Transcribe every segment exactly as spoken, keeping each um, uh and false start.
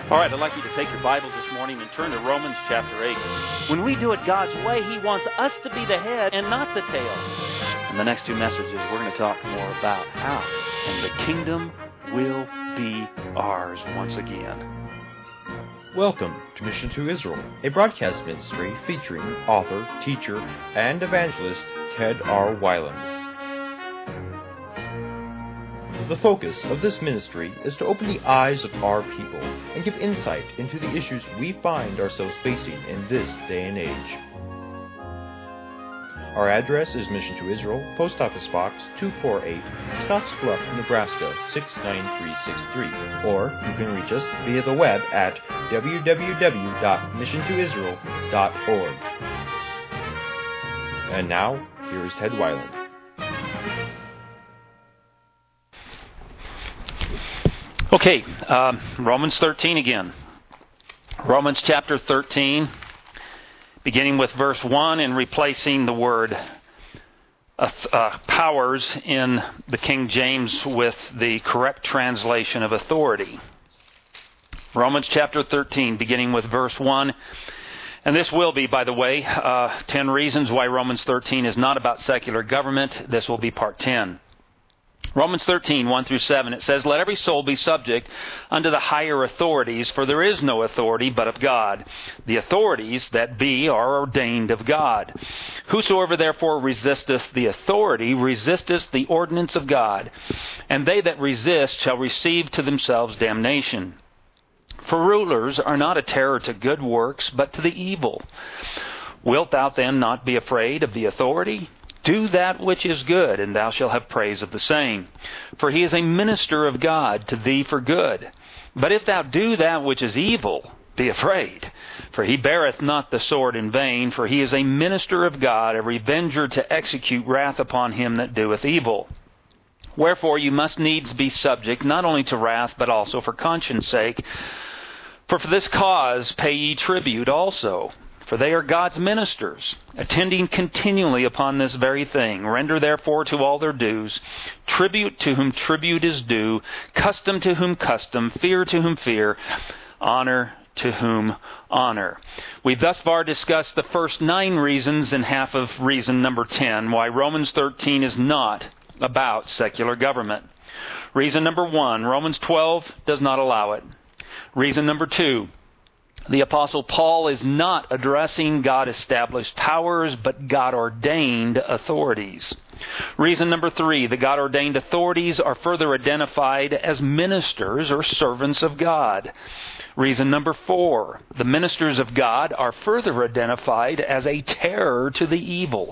All right, I'd like you to take your Bible this morning and turn to Romans chapter eight. When we do it God's way, He wants us to be the head and not the tail. In the next two messages, we're going to talk more about how, and the kingdom will be ours once again. Welcome to Mission to Israel, a broadcast ministry featuring author, teacher, and evangelist Ted R. Weiland. The focus of this ministry is to open the eyes of our people and give insight into the issues we find ourselves facing in this day and age. Our address is Mission to Israel, Post Office Box two forty-eight, Scottsbluff, Nebraska six nine three six three, or you can reach us via the web at w w w dot mission to israel dot org. And now, here is Ted Weiland. Okay, um, Romans thirteen again. Romans chapter thirteen, beginning with verse one and replacing the word uh, uh, powers in the King James with the correct translation of authority. Romans chapter thirteen, beginning with verse one. And this will be, by the way, uh, ten reasons why Romans thirteen is not about secular government. This will be part ten. Romans thirteen, one through seven, it says, "Let every soul be subject unto the higher authorities, for there is no authority but of God. The authorities that be are ordained of God. Whosoever therefore resisteth the authority resisteth the ordinance of God, and they that resist shall receive to themselves damnation. For rulers are not a terror to good works, but to the evil. Wilt thou then not be afraid of the authority? Do that which is good, and thou shalt have praise of the same. For he is a minister of God to thee for good. But if thou do that which is evil, be afraid. For he beareth not the sword in vain, for he is a minister of God, a revenger to execute wrath upon him that doeth evil. Wherefore you must needs be subject, not only to wrath, but also for conscience sake. For for this cause pay ye tribute also. For they are God's ministers, attending continually upon this very thing. Render therefore to all their dues, tribute to whom tribute is due, custom to whom custom, fear to whom fear, honor to whom honor." We've thus far discussed the first nine reasons and half of reason number ten, why Romans thirteen is not about secular government. Reason number one, Romans twelve does not allow it. Reason number two, the Apostle Paul is not addressing God-established powers, but God-ordained authorities. Reason number three, the God-ordained authorities are further identified as ministers or servants of God. Reason number four, the ministers of God are further identified as a terror to the evil.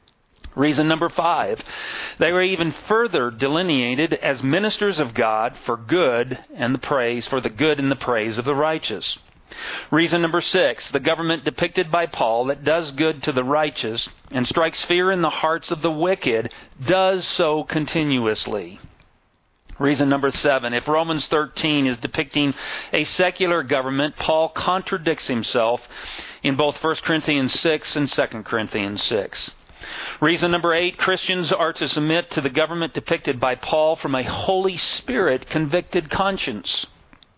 Reason number five, they were even further delineated as ministers of God for good and the praise, for the good and the praise of the righteous. Reason number six, the government depicted by Paul that does good to the righteous and strikes fear in the hearts of the wicked does so continuously. Reason number seven, if Romans thirteen is depicting a secular government, Paul contradicts himself in both First Corinthians six and Second Corinthians six. Reason number eight, Christians are to submit to the government depicted by Paul from a Holy Spirit convicted conscience.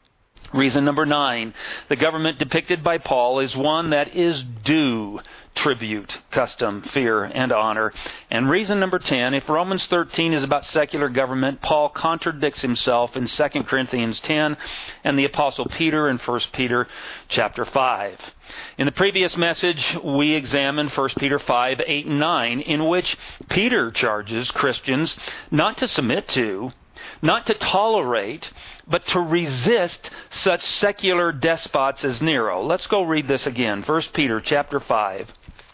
Reason number nine, the government depicted by Paul is one that is due tribute, custom, fear, and honor. And reason number ten, if Romans thirteen is about secular government, Paul contradicts himself in Second Corinthians ten and the Apostle Peter in First Peter chapter five. In the previous message, we examined First Peter five, eight, and nine, in which Peter charges Christians not to submit to, not to tolerate, but to resist such secular despots as Nero. Let's go read this again. First Peter chapter five.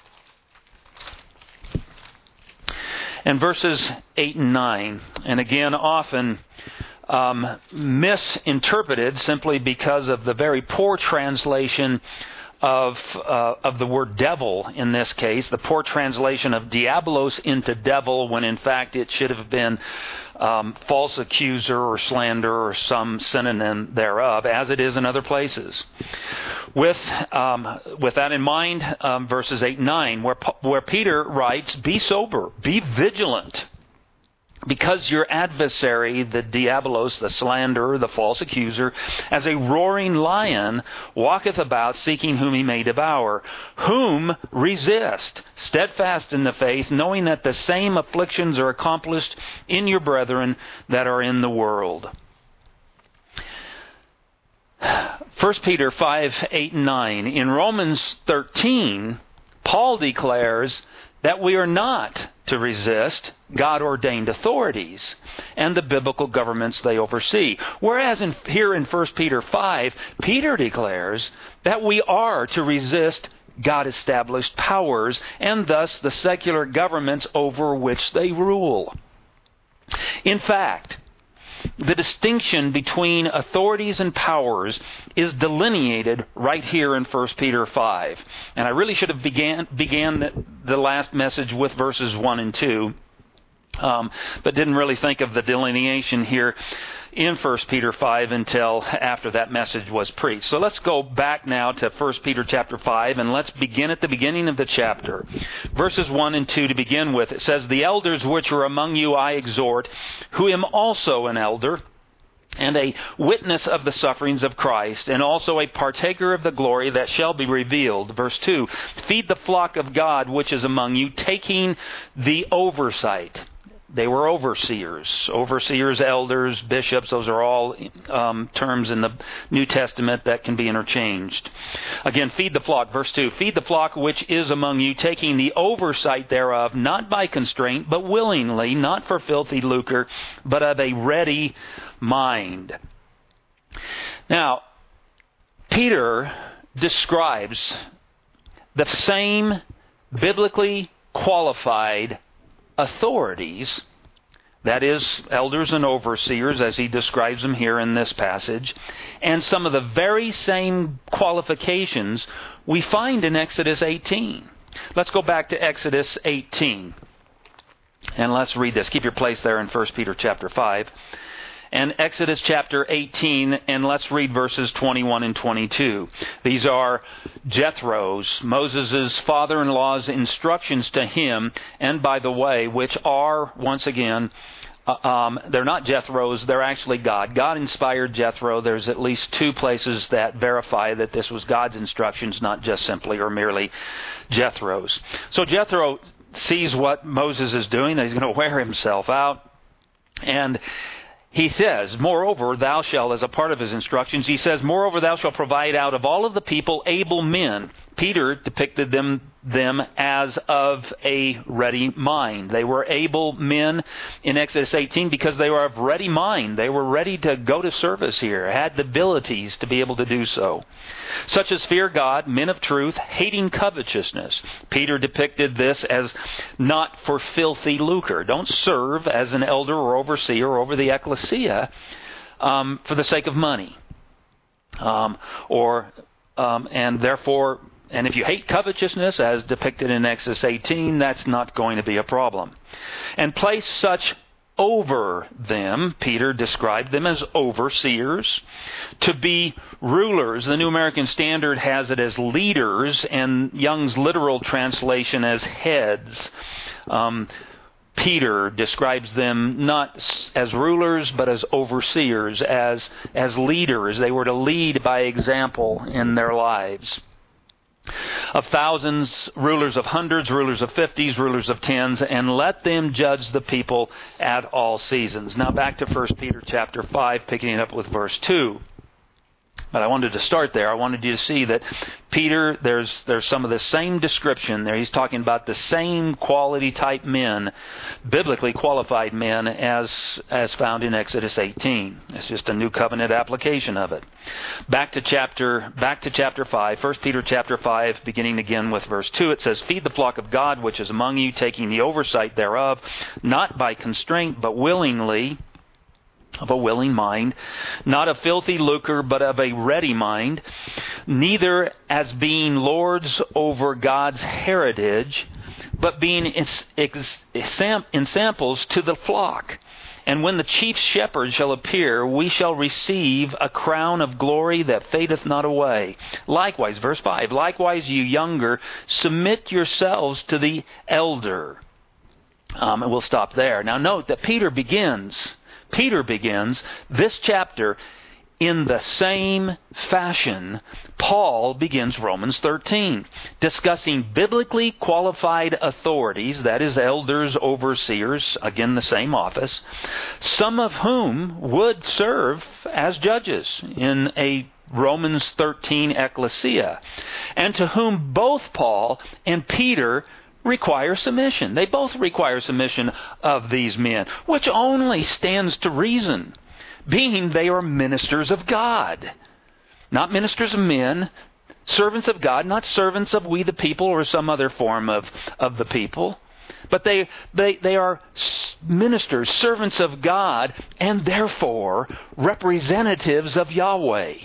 And verses eight and nine. And again, often um, misinterpreted simply because of the very poor translation of uh, of the word devil in this case, the poor translation of diabolos into devil, when in fact it should have been um, false accuser or slander or some synonym thereof, as it is in other places. With um, with that in mind, um, verses eight and nine, where where Peter writes, "Be sober, be vigilant." Because your adversary, the diabolos, the slanderer, the false accuser, as a roaring lion, walketh about seeking whom he may devour. Whom resist, steadfast in the faith, knowing that the same afflictions are accomplished in your brethren that are in the world. First Peter five, eight, and nine. In Romans thirteen, Paul declares that we are not to resist God-ordained authorities and the biblical governments they oversee. Whereas in, here in First Peter five, Peter declares that we are to resist God-established powers and thus the secular governments over which they rule. In fact, the distinction between authorities and powers is delineated right here in First Peter five. And I really should have began, began the, the last message with verses one and two, um, but didn't really think of the delineation here in First Peter five until after that message was preached. So let's go back now to First Peter chapter five, and let's begin at the beginning of the chapter. Verses one and two to begin with. It says, "The elders which are among you I exhort, who am also an elder, and a witness of the sufferings of Christ, and also a partaker of the glory that shall be revealed." Verse two, "Feed the flock of God which is among you, taking the oversight." They were overseers. Overseers, elders, bishops, those are all um, terms in the New Testament that can be interchanged. Again, feed the flock. Verse two, "Feed the flock which is among you, taking the oversight thereof, not by constraint, but willingly, not for filthy lucre, but of a ready mind." Now, Peter describes the same biblically qualified authorities, that is, elders and overseers, as he describes them here in this passage, and some of the very same qualifications we find in Exodus eighteen. Let's go back to Exodus eighteen, and let's read this. Keep your place there in First Peter chapter five. And Exodus chapter eighteen, and let's read verses twenty-one and twenty-two. These are Jethro's, Moses' father-in-law's instructions to him, and by the way, which are, once again, uh, um, they're not Jethro's, they're actually God. God inspired Jethro. There's at least two places that verify that this was God's instructions, not just simply or merely Jethro's. So Jethro sees what Moses is doing, that he's going to wear himself out, and he says, "Moreover, thou shalt," as a part of his instructions, he says, "Moreover, thou shalt provide out of all of the people able men." Peter depicted them, them as of a ready mind. They were able men in Exodus eighteen because they were of ready mind. They were ready to go to service here, had the abilities to be able to do so. "Such as fear God, men of truth, hating covetousness." Peter depicted this as not for filthy lucre. Don't serve as an elder or overseer over the ecclesia um, for the sake of money. Um, or um, and therefore... And if you hate covetousness, as depicted in Exodus eighteen, that's not going to be a problem. "And place such over them," Peter described them as overseers, "to be rulers." The New American Standard has it as leaders, and Young's literal translation as heads. Um, Peter describes them not as rulers, but as overseers, as, as leaders. They were to lead by example in their lives. "Of thousands, rulers of hundreds, rulers of fifties, rulers of tens, and let them judge the people at all seasons." Now back to First Peter chapter five, picking it up with verse two. But I wanted to start there. I wanted you to see that Peter, there's there's some of the same description there. He's talking about the same quality type men, biblically qualified men, as as found in Exodus eighteen. It's just a new covenant application of it. Back to chapter back to chapter five, First Peter chapter five, beginning again with verse two. It says, "Feed the flock of God which is among you, taking the oversight thereof, not by constraint, but willingly." Of a willing mind, "not of filthy lucre, but of a ready mind, neither as being lords over God's heritage, but being ensamples to the flock. And when the chief shepherd shall appear, we shall receive a crown of glory that fadeth not away. Likewise," verse five, "likewise you younger, submit yourselves to the elder." Um, and we'll stop there. Now note that Peter begins, Peter begins this chapter in the same fashion Paul begins Romans thirteen, discussing biblically qualified authorities, that is, elders, overseers, again the same office, some of whom would serve as judges in a Romans thirteen ecclesia, and to whom both Paul and Peter require submission. They both require submission of these men, which only stands to reason, being they are ministers of God. Not ministers of men, servants of God, not servants of we the people or some other form of, of the people. But they, they, they are ministers, servants of God, and therefore representatives of Yahweh.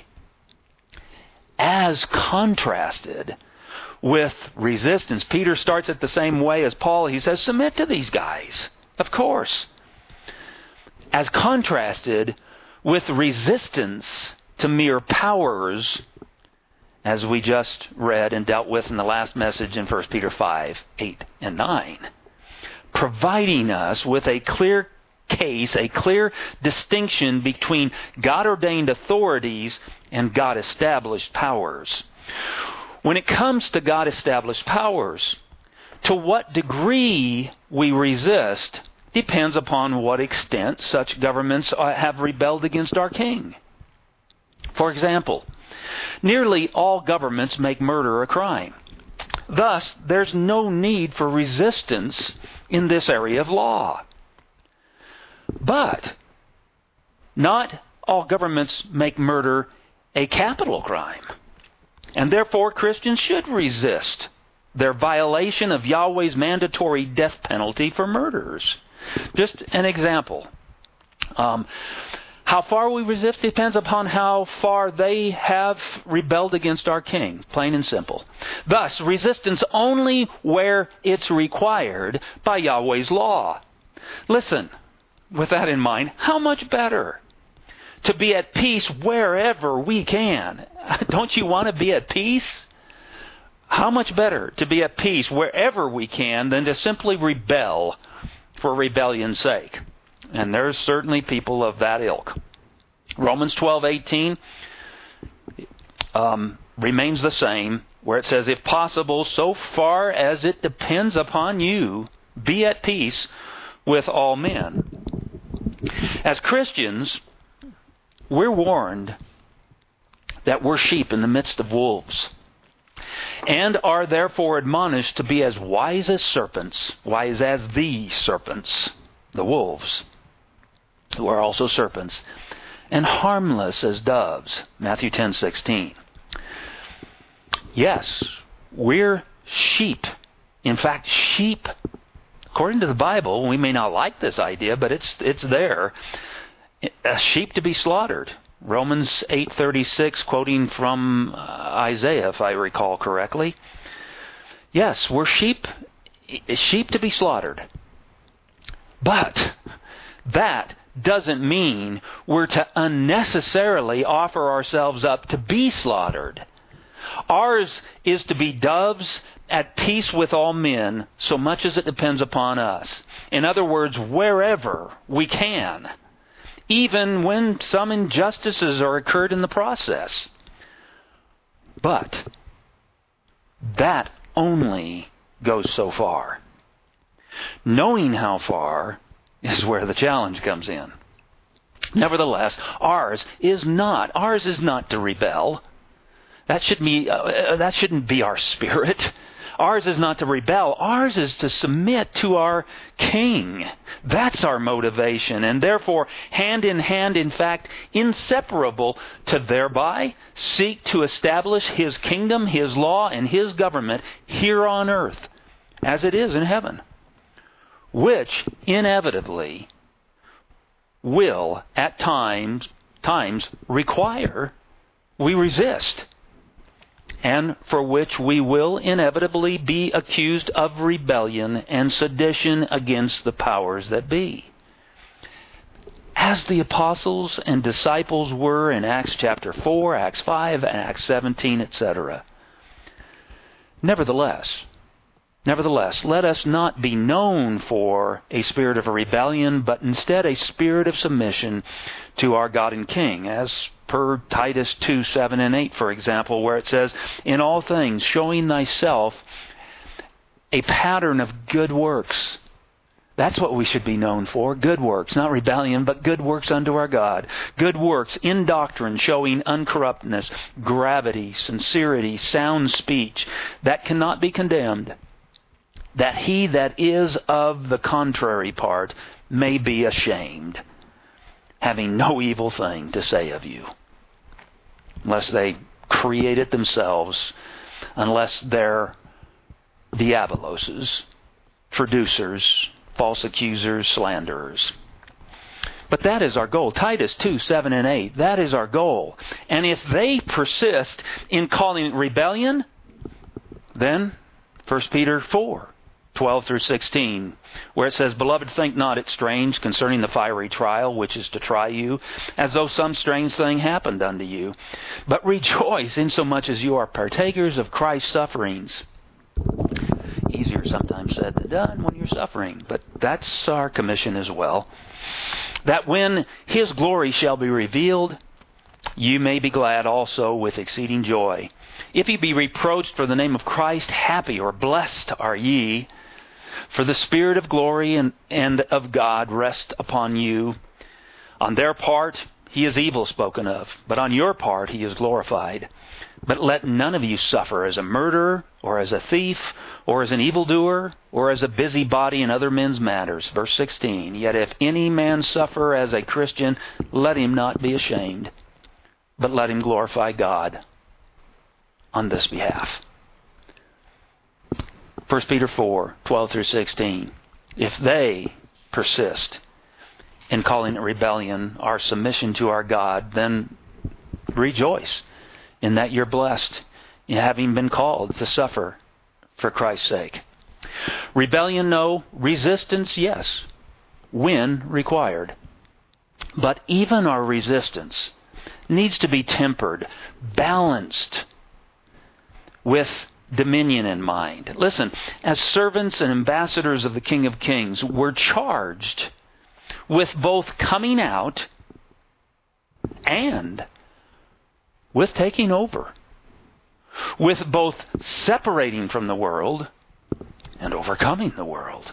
As contrasted with resistance. Peter starts it the same way as Paul. He says, submit to these guys. Of course. As contrasted with resistance to mere powers, as we just read and dealt with in the last message in First Peter five, eight, and nine. Providing us with a clear case, a clear distinction between God-ordained authorities and God-established powers. When it comes to God-established powers, to what degree we resist depends upon what extent such governments have rebelled against our king. For example, nearly all governments make murder a crime. Thus, there's no need for resistance in this area of law. But not all governments make murder a capital crime. And therefore, Christians should resist their violation of Yahweh's mandatory death penalty for murderers. Just an example. Um, how far we resist depends upon how far they have rebelled against our king, plain and simple. Thus, resistance only where it's required by Yahweh's law. Listen, with that in mind, how much better to be at peace wherever we can? Don't you want to be at peace? How much better to be at peace wherever we can than to simply rebel for rebellion's sake? And there's certainly people of that ilk. Romans twelve eighteen um, remains the same, where it says, if possible, so far as it depends upon you, be at peace with all men. As Christians, we're warned that we're sheep in the midst of wolves, and are therefore admonished to be as wise as serpents, wise as the serpents, the wolves, who are also serpents, and harmless as doves, Matthew ten sixteen. Yes, we're sheep. In fact, sheep, according to the Bible, we may not like this idea, but it's it's there. A sheep to be slaughtered. Romans eight thirty-six, quoting from uh, Isaiah, if I recall correctly. Yes, we're sheep, sheep to be slaughtered. But that doesn't mean we're to unnecessarily offer ourselves up to be slaughtered. Ours is to be doves at peace with all men, so much as it depends upon us. In other words, wherever we can, even when some injustices are occurred in the process. But that only goes so far. Knowing how far is where the challenge comes in. Nevertheless, ours is not. Ours is not to rebel. That should be. Uh, that shouldn't be our spirit. Ours is not to rebel. Ours is to submit to our King. That's our motivation, and therefore hand in hand, in fact, inseparable, to thereby seek to establish His kingdom, His law, and His government here on earth, as it is in heaven, which inevitably will at times times require we resist, and for which we will inevitably be accused of rebellion and sedition against the powers that be, as the apostles and disciples were in Acts chapter four, Acts five, and Acts seventeen, et cetera. Nevertheless, Nevertheless, let us not be known for a spirit of rebellion, but instead a spirit of submission to our God and King, as per Titus two, seven and eight, for example, where it says, in all things, showing thyself a pattern of good works. That's what we should be known for, good works, not rebellion, but good works unto our God. Good works in doctrine, showing uncorruptness, gravity, sincerity, sound speech, that cannot be condemned, that he that is of the contrary part may be ashamed, having no evil thing to say of you. Unless they create it themselves, unless they're diaboloses, traducers, false accusers, slanderers. But that is our goal. Titus two, seven and eight, that is our goal. And if they persist in calling it rebellion, then First Peter four, twelve through sixteen, where it says, Beloved, think not it strange concerning the fiery trial which is to try you, as though some strange thing happened unto you. But rejoice insomuch as you are partakers of Christ's sufferings. Easier sometimes said than done when you're suffering, but that's our commission as well. That when His glory shall be revealed, you may be glad also with exceeding joy. If ye be reproached for the name of Christ, happy or blessed are ye, for the Spirit of glory and, and of God rest upon you. On their part He is evil spoken of, but on your part He is glorified. But let none of you suffer as a murderer, or as a thief, or as an evildoer, or as a busybody in other men's matters. Verse sixteen, Yet if any man suffer as a Christian, let him not be ashamed, but let him glorify God on this behalf. First Peter four, twelve through sixteen. If they persist in calling it rebellion, our submission to our God, then rejoice in that you're blessed in having been called to suffer for Christ's sake. Rebellion, no. Resistance, yes, when required. But even our resistance needs to be tempered, balanced with dominion in mind. Listen, as servants and ambassadors of the King of Kings, we're charged with both coming out and with taking over, with both separating from the world and overcoming the world.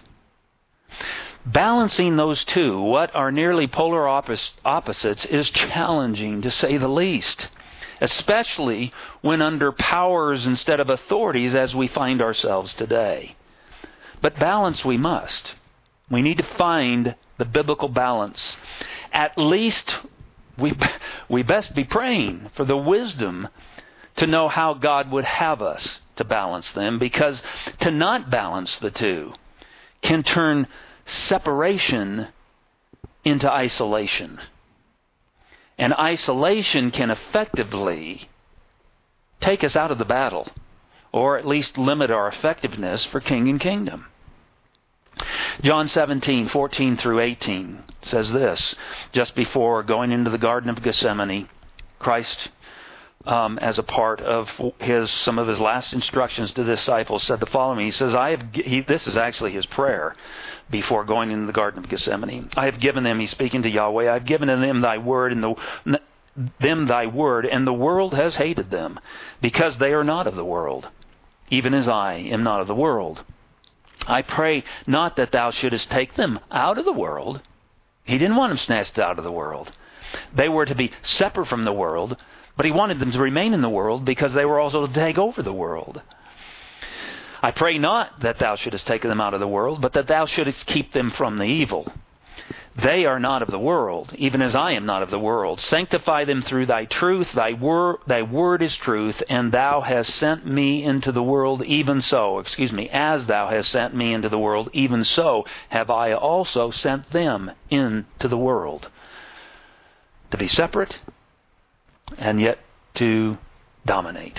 Balancing those two, what are nearly polar opposites, is challenging to say the least, especially when under powers instead of authorities as we find ourselves today. But balance we must. We need to find the biblical balance. At least we, we best be praying for the wisdom to know how God would have us to balance them, because to not balance the two can turn separation into isolation. And isolation can effectively take us out of the battle, or at least limit our effectiveness for King and Kingdom. John seventeen, fourteen through eighteen says this. Just before going into the Garden of Gethsemane, Christ, um, as a part of his some of his last instructions to the disciples, said the following. He says, "I have." He, this is actually his prayer before going into the Garden of Gethsemane. "I have given them," he's speaking to Yahweh, "I have given them thy word, and the them thy word, and the world has hated them, because they are not of the world, even as I am not of the world. I pray not that thou shouldest take them out of the world." He didn't want them snatched out of the world. They were to be separate from the world, but he wanted them to remain in the world because they were also to take over the world. "I pray not that thou shouldest take them out of the world, but that thou shouldest keep them from the evil. They are not of the world, even as I am not of the world. Sanctify them through thy truth. Thy word, thy word is truth, and thou hast sent me into the world, even so, excuse me, as thou hast sent me into the world, even so have I also sent them into the world." To be separate, and yet to dominate.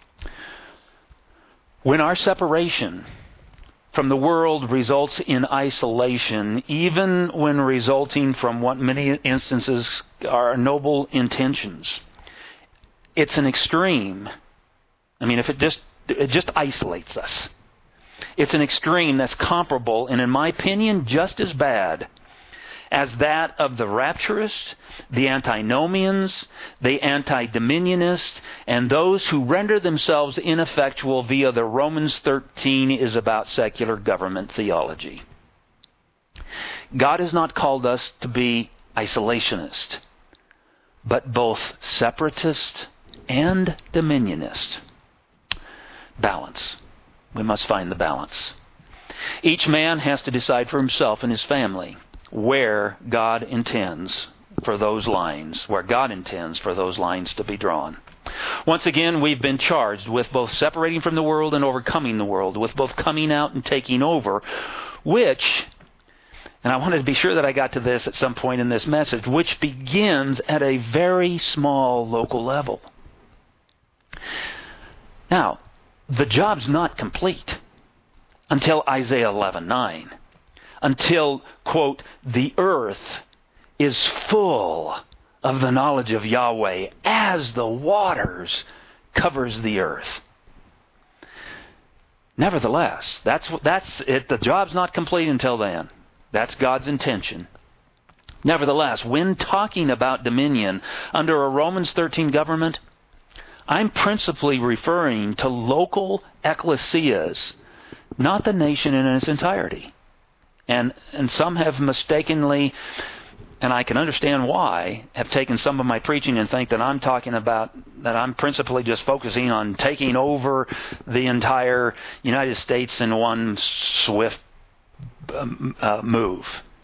When our separation from the world results in isolation, even when resulting from what many instances are noble intentions, it's an extreme. I mean, if it just it just isolates us. It's an extreme that's comparable and, in my opinion, just as bad as that of the rapturists, the antinomians, the anti-dominionists, and those who render themselves ineffectual via the Romans thirteen is about secular government theology. God has not called us to be isolationist, but both separatist and dominionist. Balance. We must find the balance. Each man has to decide for himself and his family where God intends for those lines, where God intends for those lines to be drawn. Once again, we've been charged with both separating from the world and overcoming the world, with both coming out and taking over, which, and I wanted to be sure that I got to this at some point in this message, which begins at a very small local level. Now, the job's not complete until Isaiah eleven nine. Until, quote, the earth is full of the knowledge of Yahweh as the waters covers the earth. Nevertheless, that's that's it. The job's not complete until then. That's God's intention. Nevertheless, when talking about dominion under a Romans thirteen government, I'm principally referring to local ecclesias, not the nation in its entirety. And and some have mistakenly, and I can understand why, have taken some of my preaching and think that I'm talking about, that I'm principally just focusing on taking over the entire United States in one swift uh, move.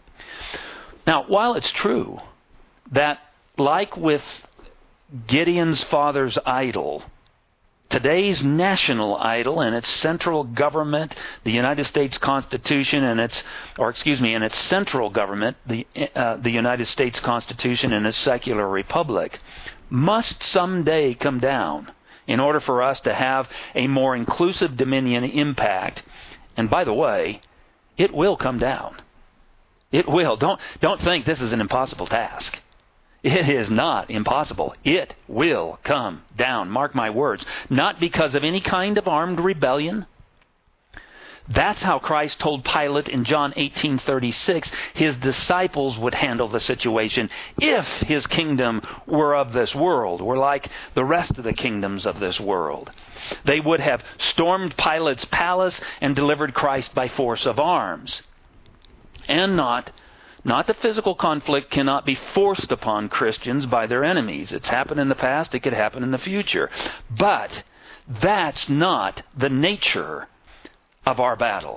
Now, while it's true that, like with Gideon's father's idol, today's national idol and its central government, the United States Constitution, and its, or excuse me, and its central government, the uh, the United States Constitution and its secular republic, must someday come down in order for us to have a more inclusive dominion impact. And by the way, it will come down. It will. Don't don't think this is an impossible task. It is not impossible. It will come down. Mark my words. Not because of any kind of armed rebellion. That's how Christ told Pilate in John eighteen thirty-six his disciples would handle the situation if his kingdom were of this world, were like the rest of the kingdoms of this world. They would have stormed Pilate's palace and delivered Christ by force of arms. And not Not that physical conflict cannot be forced upon Christians by their enemies. It's happened in the past. It could happen in the future. But that's not the nature of our battle.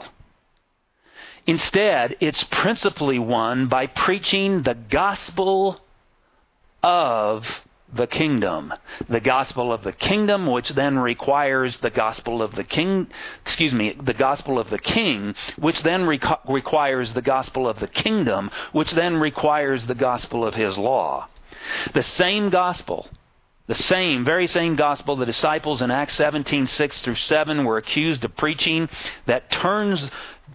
Instead, it's principally won by preaching the gospel of the kingdom. The gospel of the kingdom, which then requires the gospel of the king, excuse me, the gospel of the king, which then reco- requires the gospel of the kingdom, which then requires the gospel of his law. The same gospel, the same, very same gospel the disciples in Acts seventeen, six through seven were accused of preaching, that turns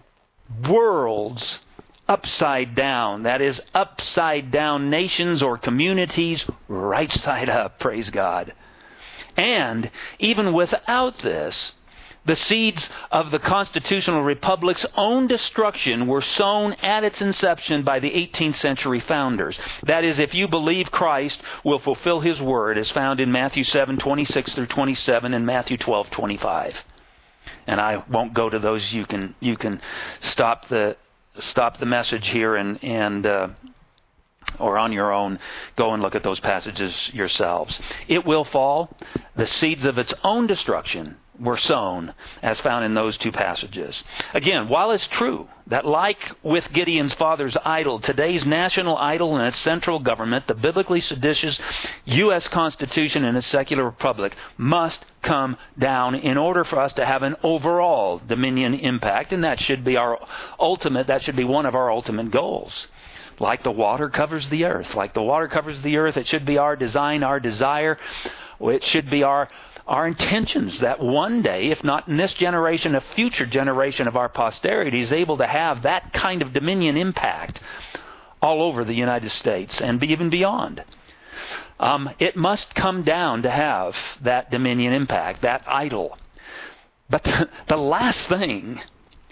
worlds upside down. That is, upside down nations or communities right side up, praise God. And even without this, the seeds of the constitutional republic's own destruction were sown at its inception by the eighteenth century founders. That is, if you believe Christ will fulfill his word, as found in Matthew seven, twenty-six through twenty-seven and Matthew twelve, twenty-five. And I won't go to those. You can you can stop the Stop the message here and, and uh, or on your own, go and look at those passages yourselves. It will fall. The seeds of its own destruction were sown, as found in those two passages. Again, while it's true that, like with Gideon's father's idol, today's national idol and its central government, the biblically seditious U S Constitution and its secular republic, must come down in order for us to have an overall dominion impact, and that should be our ultimate, that should be one of our ultimate goals. Like the water covers the earth, like the water covers the earth, it should be our design, our desire, it should be our Our intentions that one day, if not in this generation, a future generation of our posterity is able to have that kind of dominion impact all over the United States and even beyond. Um, it must come down to have that dominion impact, that idol. But the, the last thing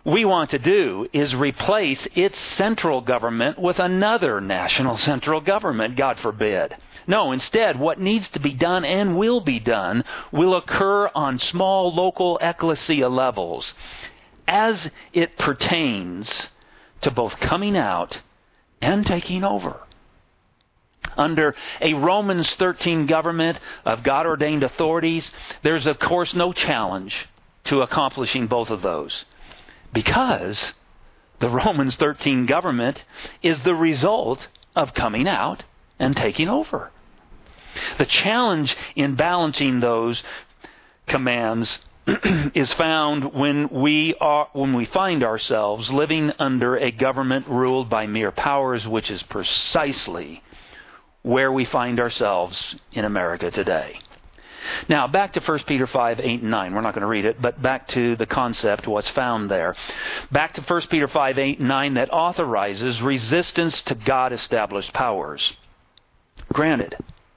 we want to do is replace its central government with another national central government, God forbid. No, instead, what needs to be done and will be done will occur on small local ecclesia levels as it pertains to both coming out and taking over. Under a Romans thirteen government of God-ordained authorities, there's of course no challenge to accomplishing both of those, because the Romans thirteen government is the result of coming out and taking over. The challenge in balancing those commands is found when we are when we find ourselves living under a government ruled by mere powers, which is precisely where we find ourselves in America today. Now, back to First Peter five, eight, and nine. We're not going to read it, but back to the concept, what's found there. Back to First Peter five, eight, and nine, that authorizes resistance to God-established powers. Granted,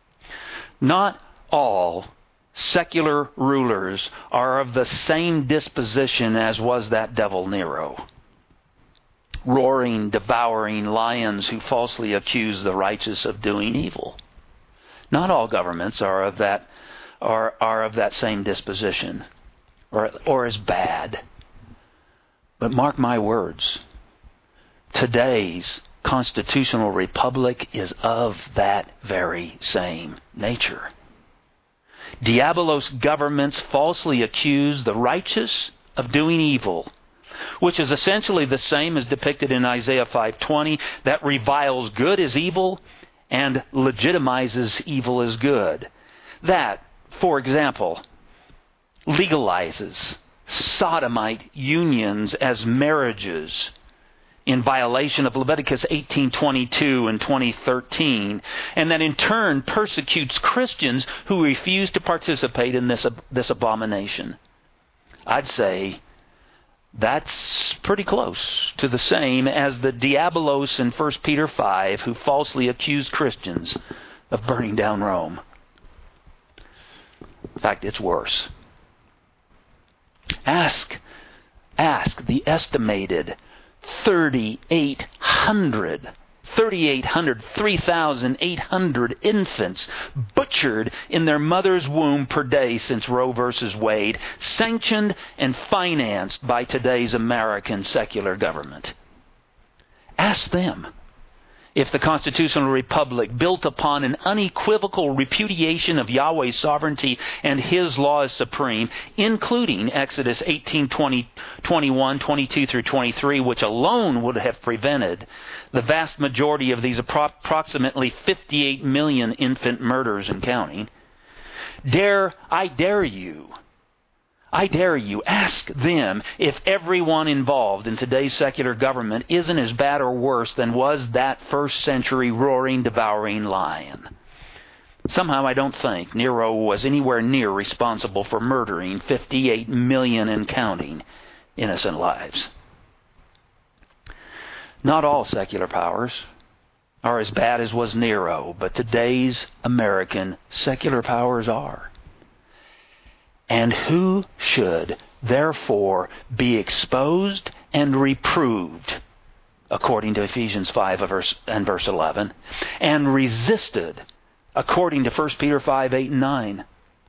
not all secular rulers are of the same disposition as was that devil Nero. Roaring, devouring lions who falsely accuse the righteous of doing evil. Not all governments are of that are are of that same disposition, or or as bad. But mark my words, today's constitutional republic is of that very same nature. Diabolos governments falsely accuse the righteous of doing evil, which is essentially the same as depicted in Isaiah five twenty, that reviles good as evil and legitimizes evil as good. That, for example, legalizes sodomite unions as marriages in violation of Leviticus eighteen twenty-two and twenty thirteen, and that in turn persecutes Christians who refuse to participate in this, this abomination. I'd say that's pretty close to the same as the diabolos in First Peter five who falsely accused Christians of burning down Rome. In fact, it's worse. Ask, ask the estimated thirty-eight hundred, thirty-eight hundred, three thousand eight hundred infants butchered in their mother's womb per day since Roe versus Wade, sanctioned and financed by today's American secular government. Ask them if the constitutional republic, built upon an unequivocal repudiation of Yahweh's sovereignty and His law is supreme, including Exodus eighteen, twenty, twenty-one, twenty-two through twenty-three, which alone would have prevented the vast majority of these appro- approximately fifty-eight million infant murders and counting. Dare, I dare you, I dare you, ask them if everyone involved in today's secular government isn't as bad or worse than was that first century roaring, devouring lion. Somehow I don't think Nero was anywhere near responsible for murdering fifty-eight million and counting innocent lives. Not all secular powers are as bad as was Nero, but today's American secular powers are. And who should, therefore, be exposed and reproved, according to Ephesians five and verse eleven, and resisted, according to First Peter five, eight, and nine.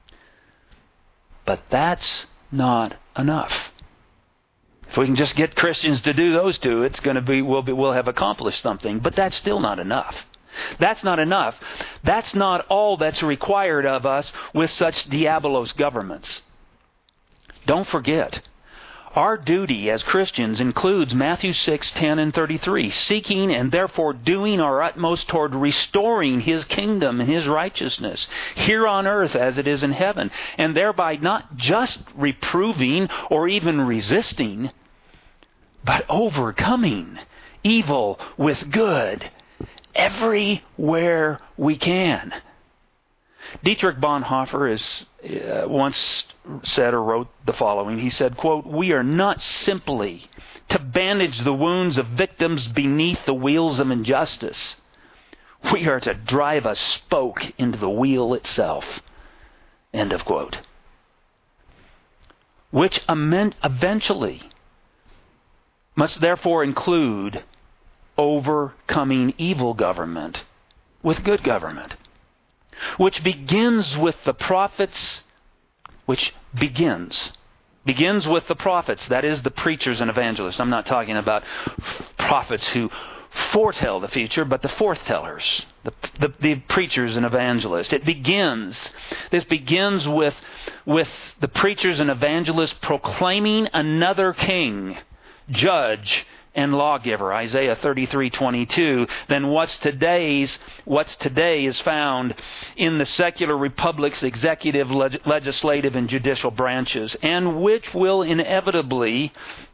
But that's not enough. If we can just get Christians to do those two, it's going to be we'll be we'll have accomplished something. But that's still not enough. That's not enough. That's not all that's required of us with such diabolos governments. Don't forget, our duty as Christians includes Matthew six, ten, and thirty-three, seeking and therefore doing our utmost toward restoring His kingdom and His righteousness here on earth as it is in heaven, and thereby not just reproving or even resisting, but overcoming evil with good everywhere we can. Dietrich Bonhoeffer is, uh, once said or wrote the following. He said, quote, "We are not simply to bandage the wounds of victims beneath the wheels of injustice. We are to drive a spoke into the wheel itself." End of quote. Which eventually must therefore include overcoming evil government with good government, which begins with the prophets, which begins, begins with the prophets, that is the preachers and evangelists. I'm not talking about prophets who foretell the future, but the foretellers, the, the, the preachers and evangelists. It begins, this begins with, with the preachers and evangelists proclaiming another king, judge, and lawgiver. Isaiah thirty-three twenty-two. Then what's today's, what's today is found in the secular republic's executive, leg- legislative, and judicial branches, and which will inevitably,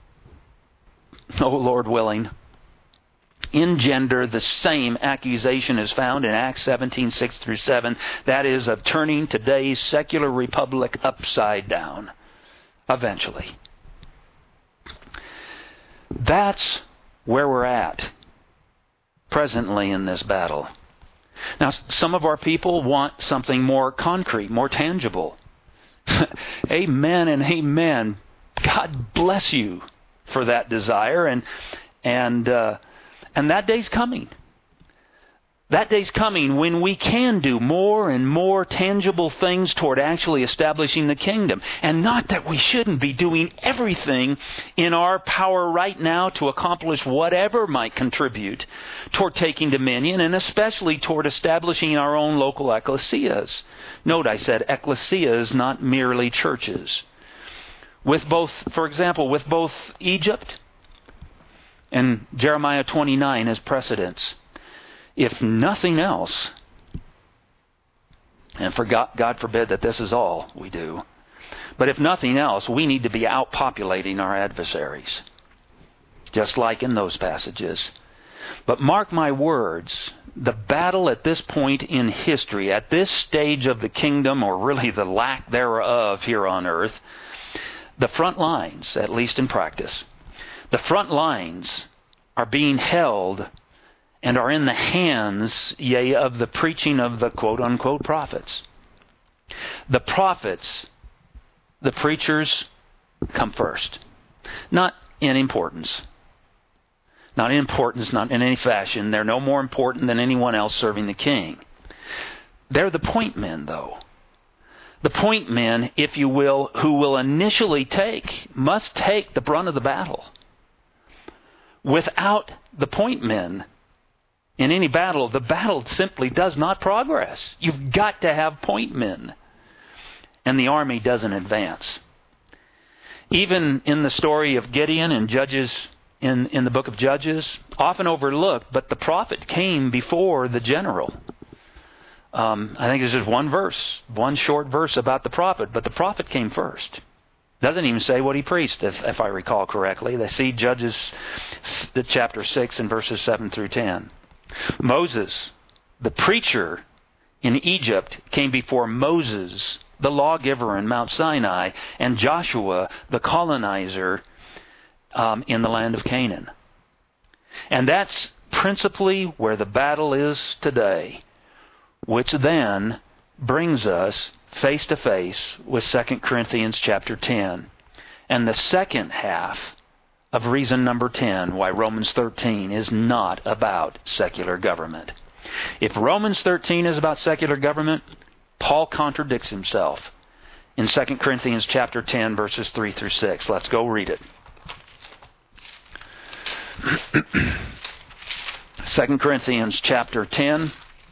oh Lord willing, engender the same accusation as found in Acts seventeen six through seven. That is, of turning today's secular republic upside down, eventually. That's where we're at presently in this battle. Now, some of our people want something more concrete, more tangible. Amen and amen. God bless you for that desire, and and uh, and that day's coming. That day's coming when we can do more and more tangible things toward actually establishing the kingdom. And not that we shouldn't be doing everything in our power right now to accomplish whatever might contribute toward taking dominion, and especially toward establishing our own local ecclesias. Note I said ecclesias, not merely churches. With both, for example, with both Egypt and Jeremiah twenty-nine as precedents. If nothing else, and for God, God forbid that this is all we do, but if nothing else, we need to be outpopulating our adversaries, just like in those passages. But mark my words, the battle at this point in history, at this stage of the kingdom, or really the lack thereof here on earth, the front lines, at least in practice, the front lines are being held and are in the hands, yea, of the preaching of the quote-unquote prophets. The prophets, the preachers, come first. Not in importance. Not in importance, not in any fashion. They're no more important than anyone else serving the king. They're the point men, though. The point men, if you will, who will initially take, must take the brunt of the battle. Without the point men, in any battle, the battle simply does not progress. You've got to have point men. And the army doesn't advance. Even in the story of Gideon and Judges, in, in the book of Judges, often overlooked, but the prophet came before the general. Um, I think there's just one verse, one short verse about the prophet, but the prophet came first. Doesn't even say what he preached, if, if I recall correctly. They see Judges chapter six and verses seven through ten. Moses, the preacher in Egypt, came before Moses, the lawgiver in Mount Sinai, and Joshua, the colonizer um, in the land of Canaan. And that's principally where the battle is today, which then brings us face to face with Second Corinthians chapter ten. And the second half of reason number ten why Romans thirteen is not about secular government. If Romans thirteen is about secular government, Paul contradicts himself in Second Corinthians chapter ten, verses three through six. Let's go read it. Second Corinthians chapter ten,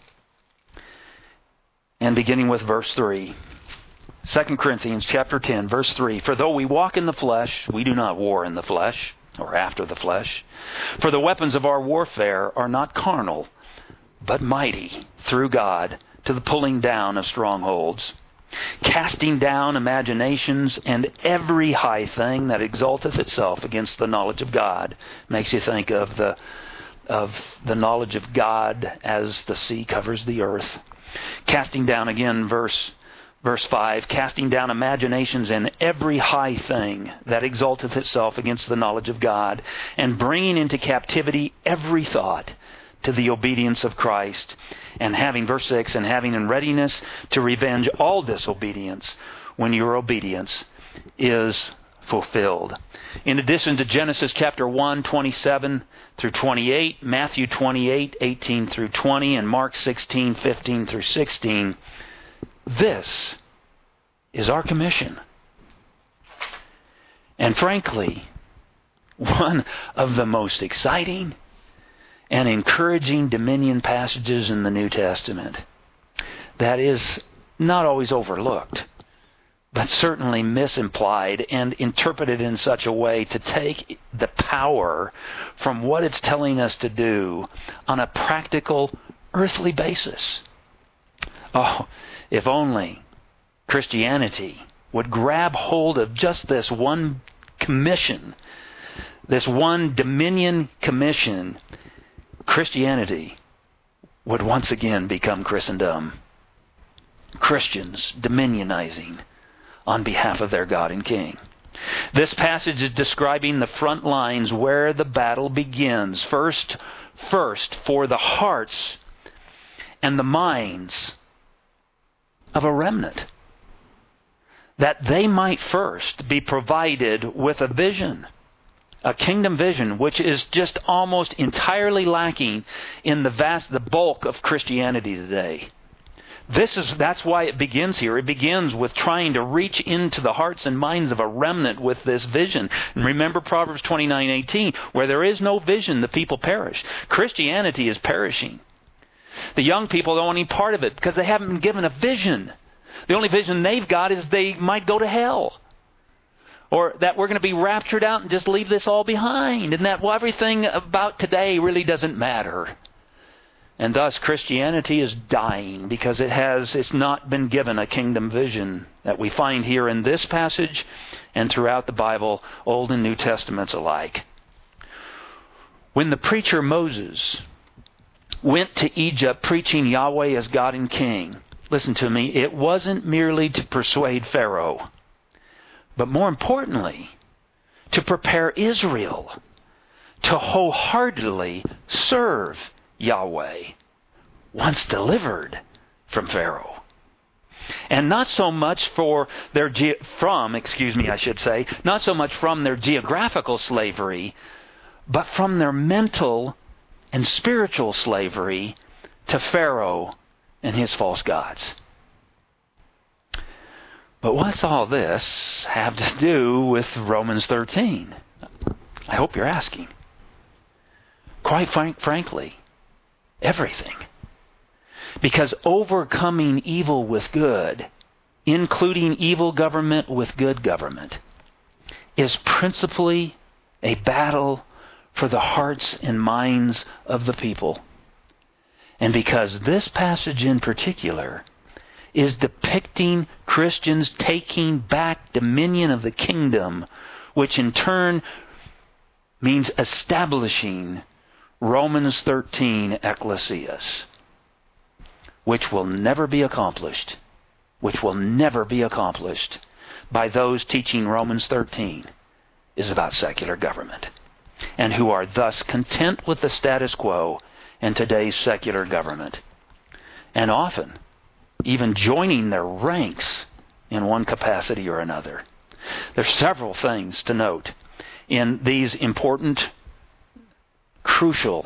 and beginning with verse three. Second Corinthians chapter ten, verse three. For though we walk in the flesh, we do not war in the flesh, or after the flesh. For the weapons of our warfare are not carnal, but mighty through God to the pulling down of strongholds, casting down imaginations and every high thing that exalteth itself against the knowledge of God. Makes you think of the of the knowledge of God as the sea covers the earth. Casting down, again, verse Verse five, casting down imaginations and every high thing that exalteth itself against the knowledge of God, and bringing into captivity every thought to the obedience of Christ, and having, verse six, and having in readiness to revenge all disobedience when your obedience is fulfilled. In addition to Genesis chapter one, twenty-seven through twenty-eight, Matthew twenty-eight, eighteen through twenty, and Mark sixteen, fifteen through sixteen, this is our commission. And frankly, one of the most exciting and encouraging dominion passages in the New Testament that is not always overlooked, but certainly misimplied and interpreted in such a way to take the power from what it's telling us to do on a practical, earthly basis. Oh, if only Christianity would grab hold of just this one commission, this one dominion commission, Christianity would once again become Christendom. Christians dominionizing on behalf of their God and King. This passage is describing the front lines where the battle begins. First, first for the hearts and the minds of a remnant, that they might first be provided with a vision, a kingdom vision, which is just almost entirely lacking in the vast, the bulk of Christianity today. This is that's why it begins here. It begins with trying to reach into the hearts and minds of a remnant with this vision. And remember Proverbs twenty-nine eighteen, where there is no vision, the people perish. Christianity is perishing. The young people don't want any part of it because they haven't been given a vision. The only vision they've got is they might go to hell. Or that we're going to be raptured out and just leave this all behind. And that well, everything about today really doesn't matter. And thus Christianity is dying because it has it's not been given a kingdom vision that we find here in this passage and throughout the Bible, Old and New Testaments alike. When the preacher Moses went to Egypt preaching Yahweh as God and King, listen to me, it wasn't merely to persuade Pharaoh, but more importantly, to prepare Israel to wholeheartedly serve Yahweh once delivered from Pharaoh. And not so much for their ge- from, excuse me, I should say, not so much from their geographical slavery, but from their mental and spiritual slavery to Pharaoh and his false gods. But what's all this have to do with Romans thirteen? I hope you're asking. Quite frank, frankly, everything. Because overcoming evil with good, including evil government with good government, is principally a battle for the hearts and minds of the people. And because this passage in particular is depicting Christians taking back dominion of the kingdom, which in turn means establishing Romans thirteen ecclesias, which will never be accomplished, which will never be accomplished by those teaching Romans thirteen, is about secular government, and who are thus content with the status quo and today's secular government, and often even joining their ranks in one capacity or another. There's several things to note in these important, crucial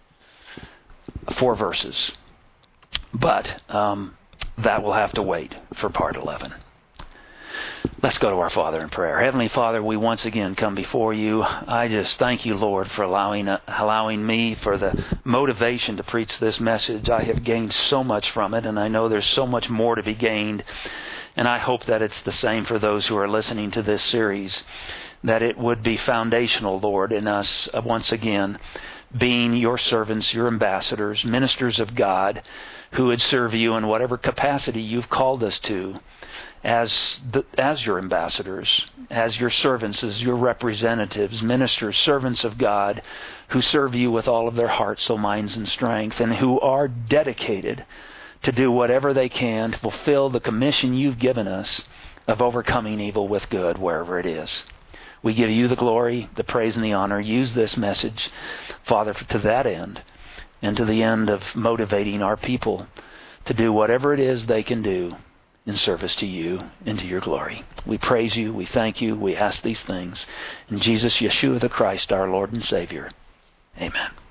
four verses. But um, that will have to wait for part eleven. Let's go to our Father in prayer. Heavenly Father, we once again come before you. I just thank you, Lord, for allowing uh, allowing me for the motivation to preach this message. I have gained so much from it, and I know there's so much more to be gained. And I hope that it's the same for those who are listening to this series, that it would be foundational, Lord, in us uh, once again being your servants, your ambassadors, ministers of God, who would serve you in whatever capacity you've called us to, as the, as your ambassadors, as your servants, as your representatives, ministers, servants of God, who serve you with all of their hearts, soul, minds, and strength, and who are dedicated to do whatever they can to fulfill the commission you've given us of overcoming evil with good, wherever it is. We give you the glory, the praise, and the honor. Use this message, Father, to that end, and to the end of motivating our people to do whatever it is they can do in service to you and to your glory. We praise you. We thank you. We ask these things in Jesus, Yeshua the Christ, our Lord and Savior. Amen.